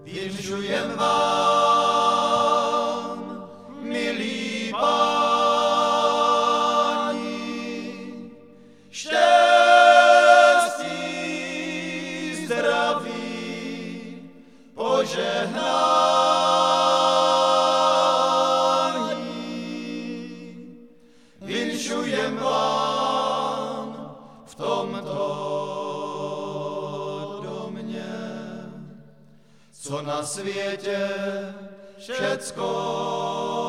Vinšujem vám, milí páni, štěstí, zdraví, požehnání. Vinšujem vám v tomto domě, co na světě všecko